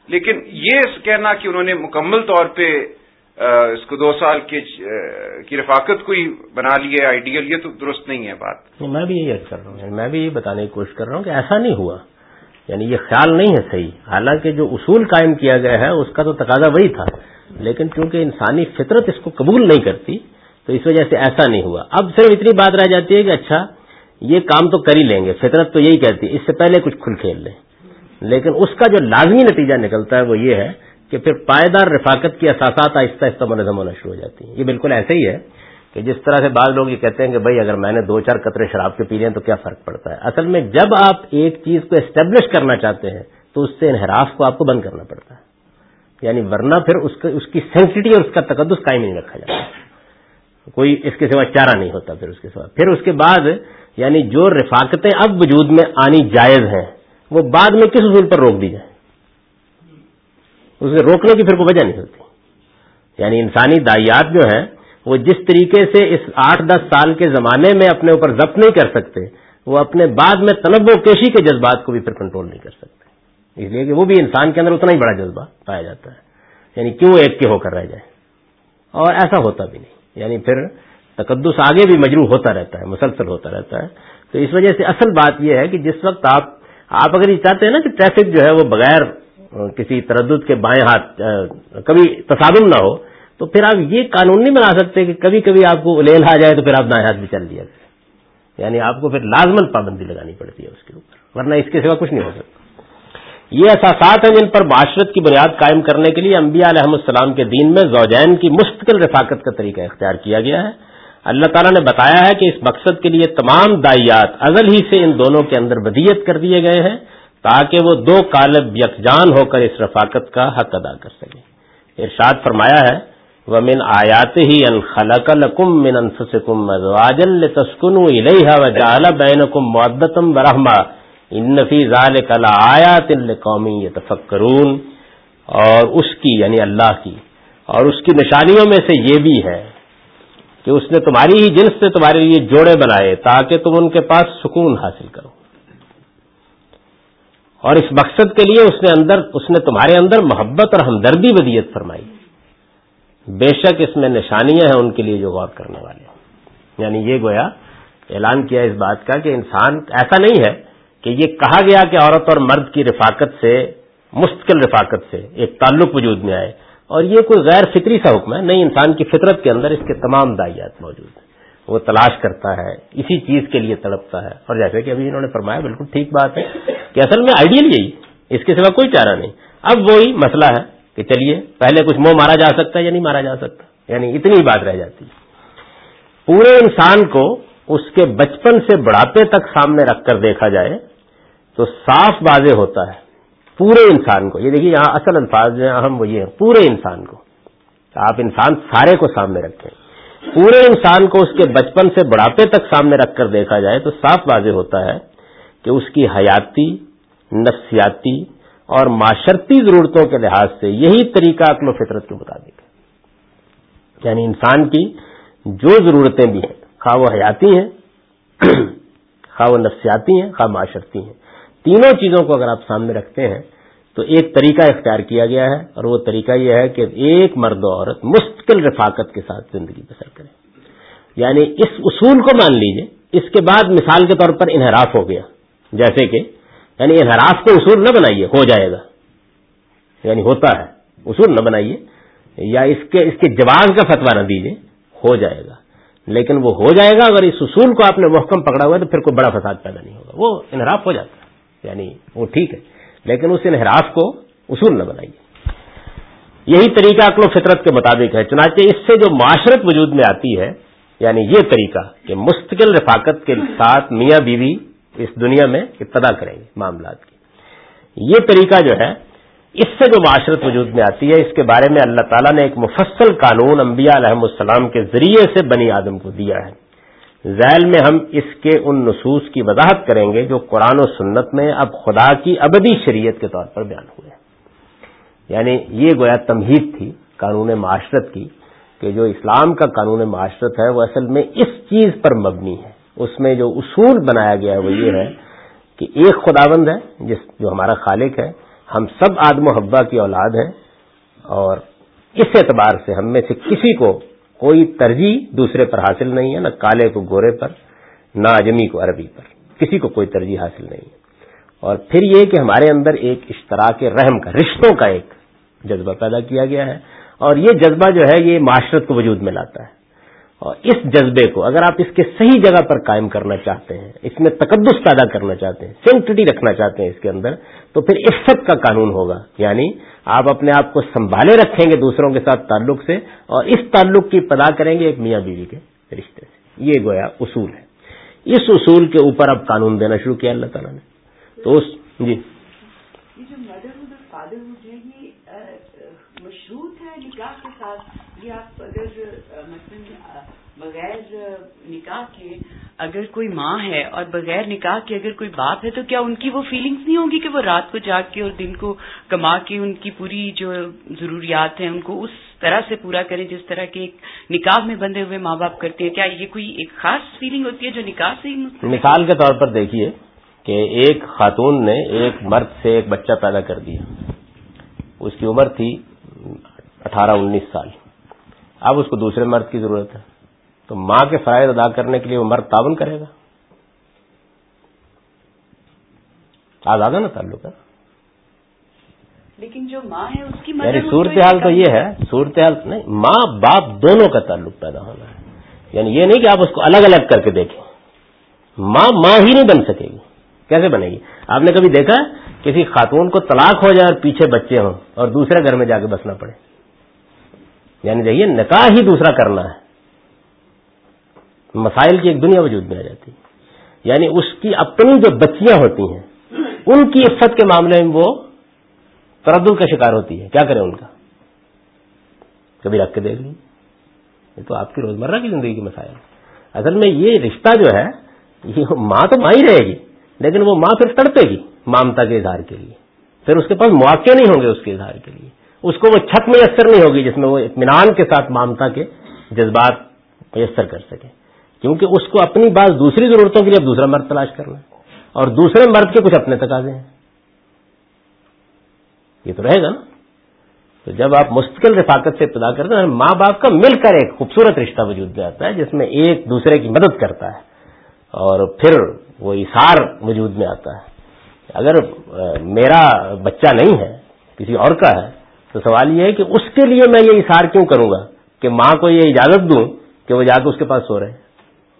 لیکن یہ کہنا کہ انہوں نے مکمل طور پہ اس کو دو سال کے کی رفاقت کو ہی بنا لیا آئیڈیل، یہ تو درست نہیں ہے بات. میں بھی یہی عرض کر رہا ہوں، میں بھی یہ بتانے کی کوشش کر رہا ہوں کہ ایسا نہیں ہوا، یعنی یہ خیال نہیں ہے صحیح. حالانکہ جو اصول قائم کیا گیا ہے اس کا تو تقاضا وہی تھا، لیکن چونکہ انسانی فطرت اس کو قبول نہیں کرتی تو اس وجہ سے ایسا نہیں ہوا. اب صرف اتنی بات رہ جاتی ہے کہ اچھا یہ کام تو کر ہی لیں گے، فطرت تو یہی کہتی ہے، اس سے پہلے کچھ کھل کھیل لیں. لیکن اس کا جو لازمی نتیجہ نکلتا ہے وہ یہ ہے کہ پھر پائیدار رفاقت کی اساسات آہستہ آہستہ منظم ہونا شروع ہو جاتی ہیں. یہ بالکل ایسے ہی ہے کہ جس طرح سے بعض لوگ یہ کہتے ہیں کہ بھائی اگر میں نے دو چار قطرے شراب کے پی لیں تو کیا فرق پڑتا ہے. اصل میں جب آپ ایک چیز کو اسٹیبلش کرنا چاہتے ہیں تو اس سے انحراف کو آپ کو بند کرنا پڑتا ہے، یعنی ورنہ پھر اس اس کی سینسٹی اور اس کا تقدس قائم نہیں رکھا جاتا، کوئی اس کے سوا چارہ نہیں ہوتا. پھر اس کے سوا پھر اس کے بعد یعنی جو رفاقتیں اب وجود میں آنی جائز ہیں وہ بعد میں کس اصول پر روک دی جائیں، اسے روکنے کی پھر کوئی وجہ نہیں ہوتی. یعنی انسانی داعیات جو ہیں وہ جس طریقے سے اس آٹھ دس سال کے زمانے میں اپنے اوپر ضبط نہیں کر سکتے، وہ اپنے بعد میں تنوع کیشی کے جذبات کو بھی پھر کنٹرول نہیں کر سکتے، اس لیے کہ وہ بھی انسان کے اندر اتنا ہی بڑا جذبہ پایا جاتا ہے. یعنی کیوں ایک کے ہو کر رہ جائے، اور ایسا ہوتا بھی نہیں. یعنی پھر تقدس آگے بھی مجروح ہوتا رہتا ہے، مسلسل ہوتا رہتا ہے. تو اس وجہ سے اصل بات یہ ہے کہ جس وقت آپ آپ اگر یہ چاہتے ہیں نا کہ ٹریفک جو ہے وہ بغیر کسی تردد کے بائیں ہاتھ کبھی تصادم نہ ہو، تو پھر آپ یہ قانون نہیں بنا سکتے کہ کبھی کبھی آپ کو الیل آ جائے تو پھر آپ دائیں ہاتھ بھی چل دیا کریں. یعنی آپ کو پھر لازمن پابندی لگانی پڑتی ہے اس کے اوپر، ورنہ اس کے سوا کچھ نہیں ہو سکتا. یہ اساسات ہیں جن پر معاشرت کی بنیاد قائم کرنے کے لیے انبیاء علیہ السلام کے دین میں زوجین کی مستقل رفاقت کا طریقہ اختیار کیا گیا ہے. اللہ تعالیٰ نے بتایا ہے کہ اس مقصد کے لیے تمام داعیات ازل ہی سے ان دونوں کے اندر ودیت کر دیے گئے ہیں تاکہ وہ دو قالب یکجان ہو کر اس رفاقت کا حق ادا کر سکیں. ارشاد فرمایا ہے وَمِنْ آيَاتِهِ أَنْ خَلَقَ لَكُم مِّنْ أَنفُسِكُمْ أَزْوَاجًا لِتَسْكُنُوا إِلَيْهَا وَجَعَلَ بَيْنَكُم مَّوَدَّةً وَرَحْمَةً إِنَّ فِي ذَلِكَ لَآيَاتٍ لِقَوْمٍ يَتَفَكَّرُونَ. اور اس کی یعنی اللہ کی اور اس کی نشانیوں میں سے یہ بھی ہے کہ اس نے تمہاری ہی جنس سے تمہارے لیے جوڑے بنائے تاکہ تم ان کے پاس سکون حاصل کرو. اور اس مقصد کے لیے اس نے اندر اس نے تمہارے اندر محبت اور ہمدردی ودیت فرمائی. بے شک اس میں نشانیاں ہیں ان کے لیے جو غور کرنے والے ہیں. یعنی یہ گویا اعلان کیا اس بات کا کہ انسان ایسا نہیں ہے کہ یہ کہا گیا کہ عورت اور مرد کی رفاقت سے مستقل رفاقت سے ایک تعلق وجود میں آئے اور یہ کوئی غیر فطری سا حکم ہے. نہیں، انسان کی فطرت کے اندر اس کے تمام داعیات موجود ہیں. وہ تلاش کرتا ہے، اسی چیز کے لیے تڑپتا ہے. اور جیسے کہ ابھی انہوں نے فرمایا بالکل ٹھیک بات ہے کہ اصل میں آئیڈیل یہی، اس کے سوا کوئی چارہ نہیں. اب وہی مسئلہ ہے کہ چلیے پہلے کچھ منہ مارا جا سکتا ہے یا نہیں مارا جا سکتا، یعنی اتنی بات رہ جاتی ہے. پورے انسان کو اس کے بچپن سے بڑھاپے تک سامنے رکھ کر دیکھا جائے تو صاف واضح ہوتا ہے پورے انسان کو. یہ دیکھیے یہاں اصل الفاظ جو ہیں اہم وہ یہ ہیں، پورے انسان کو. آپ انسان سارے کو سامنے رکھیں، پورے انسان کو اس کے بچپن سے بڑھاپے تک سامنے رکھ کر دیکھا جائے تو صاف واضح ہوتا ہے کہ اس کی حیاتی، نفسیاتی اور معاشرتی ضرورتوں کے لحاظ سے یہی طریقہ عقل و فطرت کے مطابق ہے. یعنی انسان کی جو ضرورتیں بھی ہیں، خواہ وہ حیاتی ہیں، خواہ وہ نفسیاتی ہیں، خواہ معاشرتی ہیں، تینوں چیزوں کو اگر آپ سامنے رکھتے ہیں تو ایک طریقہ اختیار کیا گیا ہے اور وہ طریقہ یہ ہے کہ ایک مرد و عورت مستقل رفاقت کے ساتھ زندگی بسر کریں. یعنی اس اصول کو مان لیجئے. اس کے بعد مثال کے طور پر انحراف ہو گیا، جیسے کہ یعنی انحراف کو اصول نہ بنائیے، ہو جائے گا، یعنی ہوتا ہے، اصول نہ بنائیے یا اس کے اس کے جواز کا فتویٰ نہ دیجیے، ہو جائے گا. لیکن وہ ہو جائے گا اگر اس اصول کو آپ نے محکم پکڑا ہوا ہے تو پھر کوئی بڑا فساد پیدا نہیں ہوگا. وہ انحراف ہو جاتا ہے، یعنی وہ ٹھیک ہے، لیکن اس انحراف کو اصول نہ بنائیے. یہی طریقہ عقل و فطرت کے مطابق ہے. چنانچہ اس سے جو معاشرت وجود میں آتی ہے، یعنی یہ طریقہ کہ مستقل رفاقت کے ساتھ میاں بیوی اس دنیا میں ابتدا کریں گے معاملات کی، یہ طریقہ جو ہے اس سے جو معاشرت وجود میں آتی ہے، اس کے بارے میں اللہ تعالیٰ نے ایک مفصل قانون انبیاء علیہ السلام کے ذریعے سے بنی آدم کو دیا ہے. ذیل میں ہم اس کے ان نصوص کی وضاحت کریں گے جو قرآن و سنت میں اب خدا کی ابدی شریعت کے طور پر بیان ہوئے. یعنی یہ گویا تمہید تھی قانون معاشرت کی کہ جو اسلام کا قانون معاشرت ہے وہ اصل میں اس چیز پر مبنی ہے. اس میں جو اصول بنایا گیا ہے وہ یہ ہے کہ ایک خداوند ہے جس جو ہمارا خالق ہے، ہم سب آدم و حوا کی اولاد ہیں، اور اس اعتبار سے ہم میں سے کسی کو کوئی ترجیح دوسرے پر حاصل نہیں ہے، نہ کالے کو گورے پر، نہ اجمی کو عربی پر، کسی کو کوئی ترجیح حاصل نہیں ہے۔ اور پھر یہ کہ ہمارے اندر ایک اشتراک رحم کا، رشتوں کا ایک جذبہ پیدا کیا گیا ہے، اور یہ جذبہ جو ہے یہ معاشرت کو وجود میں لاتا ہے، اور اس جذبے کو اگر آپ اس کے صحیح جگہ پر قائم کرنا چاہتے ہیں، اس میں تقدس پیدا کرنا چاہتے ہیں، سینکٹیٹی رکھنا چاہتے ہیں اس کے اندر، تو پھر عفت کا قانون ہوگا، یعنی آپ اپنے آپ کو سنبھالے رکھیں گے دوسروں کے ساتھ تعلق سے، اور اس تعلق کی پدا کریں گے ایک میاں بیوی کے رشتے سے۔ یہ گویا اصول ہے، اس اصول کے اوپر اب قانون دینا شروع کیا اللہ تعالیٰ نے۔ تو اس جی یہ جو مدرہڈ اور فادرہڈ ہے یہ مشروط ہے نکاح کے ساتھ، یہ آپ اگر مثلا بغیر نکاح کے اگر کوئی ماں ہے اور بغیر نکاح کے اگر کوئی باپ ہے، تو کیا ان کی وہ فیلنگز نہیں ہوگی کہ وہ رات کو جاگ کے اور دن کو کما کے ان کی پوری جو ضروریات ہیں ان کو اس طرح سے پورا کریں جس طرح کے ایک نکاح میں بندھے ہوئے ماں باپ کرتے ہیں؟ کیا یہ کوئی ایک خاص فیلنگ ہوتی ہے جو نکاح سے ہی؟ مثال کے طور پر دیکھیے کہ ایک خاتون نے ایک مرد سے ایک بچہ پیدا کر دیا، اس کی عمر تھی اٹھارہ انیس سال، اب اس کو دوسرے مرد کی ضرورت ہے، تو ماں کے فرائض ادا کرنے کے لیے وہ مرد تعاون کرے گا؟ آزاد نا تعلق ہے، لیکن جو ماں ہے اس کی یعنی صورتحال تو یہ ہے، صورتحال نہیں، ماں باپ دونوں کا تعلق پیدا ہونا ہے، یعنی یہ نہیں کہ آپ اس کو الگ الگ کر کے دیکھیں، ماں ماں ہی نہیں بن سکے گی، کیسے بنے گی؟ آپ نے کبھی دیکھا کسی خاتون کو طلاق ہو جائے اور پیچھے بچے ہوں اور دوسرے گھر میں جا کے بسنا پڑے؟ یعنی دیکھیے نکاح ہی دوسرا کرنا ہے، مسائل کی ایک دنیا وجود میں آ جاتی ہے، یعنی اس کی اپنی جو بچیاں ہوتی ہیں ان کی عفت کے معاملے میں وہ تردد کا شکار ہوتی ہے، کیا کریں ان کا؟ کبھی رکھ کے دیکھ لیں، یہ تو آپ کی روزمرہ کی زندگی کے مسائل۔ اصل میں یہ رشتہ جو ہے یہ ماں تو ماں ہی رہے گی، لیکن وہ ماں پھر تڑپے گی مامتا کے اظہار کے لیے، پھر اس کے پاس مواقع نہیں ہوں گے اس کے اظہار کے لیے، اس کو وہ چھت میسر نہیں ہوگی جس میں وہ اطمینان کے ساتھ مامتا کے جذبات میسر کر سکے، کیونکہ اس کو اپنی بعض دوسری ضرورتوں کے لیے اب دوسرا مرد تلاش کرنا ہے، اور دوسرے مرد کے کچھ اپنے تقاضے ہیں، یہ تو رہے گا نا۔ تو جب آپ مستقل رفاقت سے ابتدا کرتے ہیں، ماں باپ کا مل کر ایک خوبصورت رشتہ وجود میں آتا ہے جس میں ایک دوسرے کی مدد کرتا ہے، اور پھر وہ ایثار وجود میں آتا ہے۔ اگر میرا بچہ نہیں ہے کسی اور کا ہے تو سوال یہ ہے کہ اس کے لیے میں یہ ایثار کیوں کروں گا کہ ماں کو یہ اجازت دوں کہ وہ جا کے اس کے پاس سو رہے ہیں؟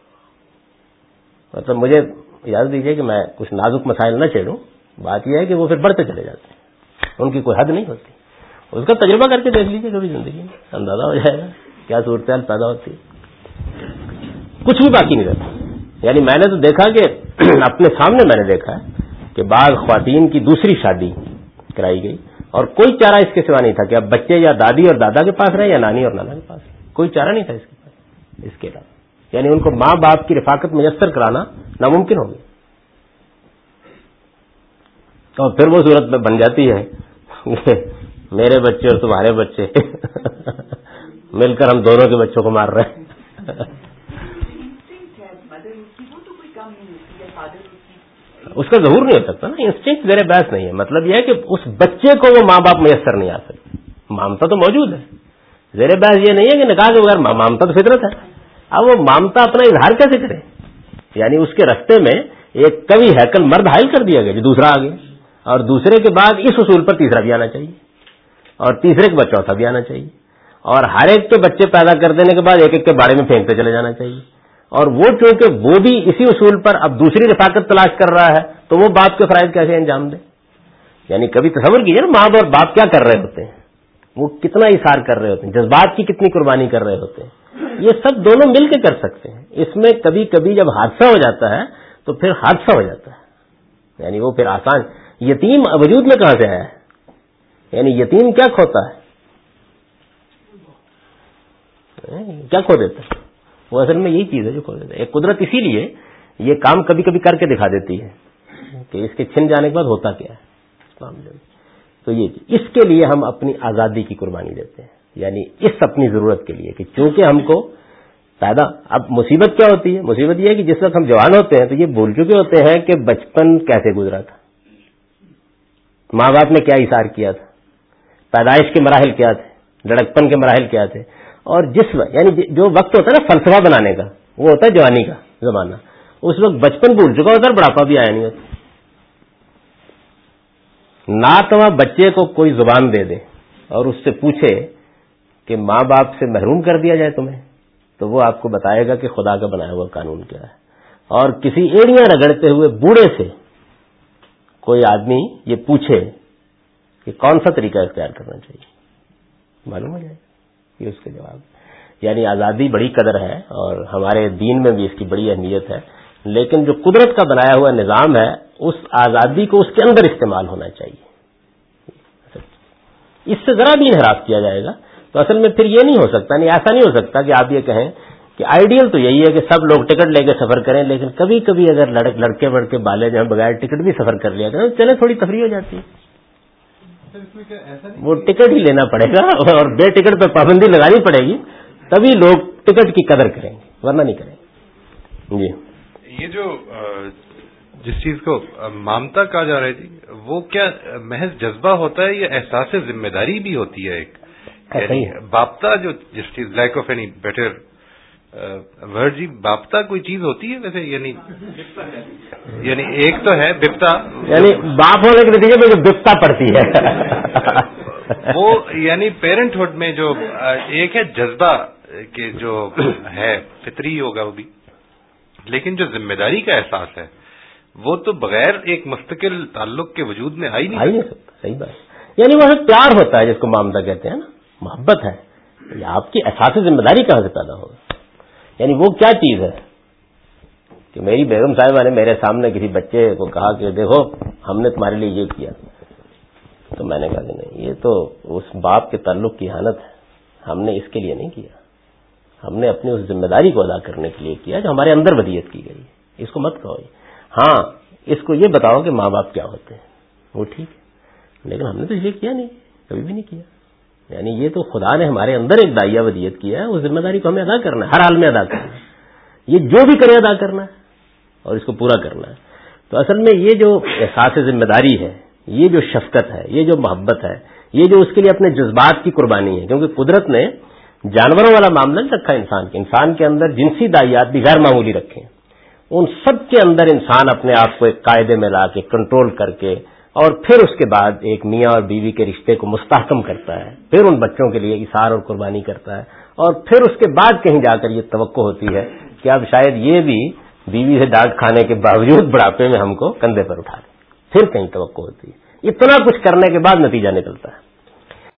مطلب مجھے اجازت دیجیے کہ میں کچھ نازک مسائل نہ چھیڑوں، بات یہ ہے کہ وہ پھر بڑھتے چلے جاتے ہیں، ان کی کوئی حد نہیں ہوتی، اس کا تجربہ کر کے دیکھ لیجیے کبھی زندگی میں اندازہ ہو جائے گا کیا صورتحال پیدا ہوتی ہے، کچھ بھی باقی نہیں رہتا۔ یعنی میں نے تو دیکھا کہ اپنے سامنے میں نے دیکھا ہے کہ بعض خواتین کی دوسری شادی کرائی گئی اور کوئی چارہ اس کے سوا نہیں تھا کہ اب بچے یا دادی اور دادا کے پاس رہے یا نانی اور نانا کے پاس رہے، کوئی چارہ نہیں تھا اس کے پاس اس کے علاوہ، یعنی ان کو ماں باپ کی رفاقت میسر کرانا ناممکن ہو گیا، اور پھر وہ صورت میں بن جاتی ہے میرے بچے اور تمہارے بچے مل کر ہم دونوں کے بچوں کو مار رہے ہیں۔ اس کا ظہور نہیں ہو سکتا نا، انسٹنکٹ زیر بحث نہیں ہے، مطلب یہ ہے کہ اس بچے کو وہ ماں باپ میسر نہیں آ سکتے، مامتا تو موجود ہے، زیر بحث یہ نہیں ہے کہ نکاح کے بغیر مامتا تو فطرت ہے، اب وہ مامتا اپنا اظہار کیسے کرے؟ یعنی اس کے رستے میں ایک کوی ہیکل مرد حائل کر دیا گیا جو دوسرا آ گیا، اور دوسرے کے بعد اس اصول پر تیسرا بھی آنا چاہیے، اور تیسرے کے بعد چوتھا بھی آنا چاہیے، اور ہر ایک کے بچے پیدا کر دینے کے بعد ایک ایک کے بارے میں پھینکتے چلے جانا چاہیے، اور وہ چونکہ وہ بھی اسی اصول پر اب دوسری رفاقت تلاش کر رہا ہے تو وہ باپ کے فرائض کیسے انجام دے؟ یعنی کبھی تصور کیجیے نا ماں اور باپ کیا کر رہے ہوتے ہیں، وہ کتنا اثار کر رہے ہوتے ہیں، جذبات کی کتنی قربانی کر رہے ہوتے ہیں، یہ سب دونوں مل کے کر سکتے ہیں۔ اس میں کبھی کبھی جب حادثہ ہو جاتا ہے تو پھر حادثہ ہو جاتا ہے، یعنی وہ پھر آسان، یتیم وجود میں کہاں سے آیا ہے؟ یعنی یتیم کیا کھوتا ہے، کیا کھو دیتا ہے؟ وہ اصل میں یہی چیز ہے جو کھو دیتا ہے۔ ایک قدرت اسی لیے یہ کام کبھی کبھی کر کے دکھا دیتی ہے کہ اس کے چھن جانے کے بعد ہوتا کیا ہے، تو یہ اس کے لیے ہم اپنی آزادی کی قربانی دیتے ہیں، یعنی اس اپنی ضرورت کے لیے کہ چونکہ ہم کو پیدا، اب مصیبت کیا ہوتی ہے؟ مصیبت یہ ہے کہ جس وقت ہم جوان ہوتے ہیں تو یہ بھول چکے ہوتے ہیں کہ بچپن کیسے گزرا تھا، ماں باپ نے کیا ایثار کیا تھا، پیدائش کے مراحل کیا تھے، لڑکپن کے مراحل کیا تھے، اور جس وقت یعنی جو وقت ہوتا ہے نا فلسفہ بنانے کا، وہ ہوتا ہے جوانی کا زمانہ، اس وقت بچپن بھول چکا ہوتا ہے، بڑھاپا بھی آیا نہیں ہوتا۔ ناتواں بچے کو کوئی زبان دے دے اور اس سے پوچھے کہ ماں باپ سے محروم کر دیا جائے تمہیں، تو وہ آپ کو بتائے گا کہ خدا کا بنایا ہوا قانون کیا ہے۔ اور کسی ایڑیاں رگڑتے ہوئے بوڑھے سے کوئی آدمی یہ پوچھے کہ کون سا طریقہ اختیار کرنا چاہیے، معلوم ہو جائے گا یہ اس کے جواب۔ یعنی آزادی بڑی قدر ہے اور ہمارے دین میں بھی اس کی بڑی اہمیت ہے، لیکن جو قدرت کا بنایا ہوا نظام ہے اس آزادی کو اس کے اندر استعمال ہونا چاہیے۔ اس سے ذرا بھی انحراف کیا جائے گا تو اصل میں پھر یہ نہیں ہو سکتا، نہیں ایسا نہیں ہو سکتا کہ آپ یہ کہیں کہ آئیڈیل تو یہی ہے کہ سب لوگ ٹکٹ لے کے سفر کریں، لیکن کبھی کبھی اگر لڑکے بڑکے بالے جو ہیں بغیر ٹکٹ بھی سفر کر لیا کریں، چلے تھوڑی تفریح ہو جاتی ہے۔ وہ ٹکٹ ہی لینا پڑے گا اور بے ٹکٹ پہ پابندی لگانی پڑے گی، تبھی لوگ ٹکٹ کی قدر کریں گے، ورنہ نہیں کریں گے۔ جی یہ جو جس چیز کو مامتا کہا جا رہا ہے جی، وہ کیا محض جذبہ ہوتا ہے یا احساس ذمہ داری بھی ہوتی ہے؟ ایک یعنی باپتا جو جس چیز lack of any better word جی، باپتا کوئی چیز ہوتی ہے ویسے؟ یعنی یعنی ایک تو ہے بپتا، یعنی باپ ہونے کے نتیجے میں جو بپتا پڑتی ہے وہ یعنی پیرنٹ ہوڈ میں جو ایک ہے جذبہ کہ جو ہے فطری ہوگا وہ بھی، لیکن جو ذمہ داری کا احساس ہے وہ تو بغیر ایک مستقل تعلق کے وجود میں آئی نہیں نہیں سکتا۔ صحیح بات، یعنی وہ پیار ہوتا ہے جس کو مامتا کہتے ہیں نا، محبت ہے، آپ کی احساس ذمہ داری کہاں سے پیدا ہوگا؟ یعنی وہ کیا چیز ہے کہ میری بیگم صاحبہ نے میرے سامنے کسی بچے کو کہا کہ دیکھو ہم نے تمہارے لیے یہ کیا، تو میں نے کہا کہ نہیں، یہ تو اس باپ کے تعلق کی اہانت ہے، ہم نے اس کے لیے نہیں کیا، ہم نے اپنی اس ذمہ داری کو ادا کرنے کے لیے کیا جو ہمارے اندر ودیت کی گئی ہے، اس کو مت کہو۔ ہاں اس کو یہ بتاؤ کہ ماں باپ کیا ہوتے ہیں، وہ ٹھیک ہے، لیکن ہم نے تو یہ کیا نہیں، کبھی بھی نہیں کیا۔ یعنی یہ تو خدا نے ہمارے اندر ایک دائیا ودیت کیا ہے، اس ذمہ داری کو ہمیں ادا کرنا ہے، ہر حال میں ادا کرنا ہے، یہ جو بھی کرے ادا کرنا ہے اور اس کو پورا کرنا ہے۔ تو اصل میں یہ جو احساس ذمہ داری ہے، یہ جو شفقت ہے، یہ جو محبت ہے، یہ جو اس کے لیے اپنے جذبات کی قربانی ہے، کیونکہ قدرت نے جانوروں والا معاملہ نہیں رکھا انسان کے، انسان کے اندر جنسی دائیات بھی غیر معمولی رکھے ہیں، ان سب کے اندر انسان اپنے آپ کو ایک قاعدے میں لا کے کنٹرول کر کے اور پھر اس کے بعد ایک میاں اور بیوی کے رشتے کو مستحکم کرتا ہے، پھر ان بچوں کے لیے ایثار اور قربانی کرتا ہے، اور پھر اس کے بعد کہیں جا کر یہ توقع ہوتی ہے کہ اب شاید یہ بھی بیوی سے ڈانٹ کھانے کے باوجود بڑھاپے میں ہم کو کندھے پر اٹھا لے، پھر کہیں توقع ہوتی ہے۔ اتنا کچھ کرنے کے بعد نتیجہ نکلتا ہے۔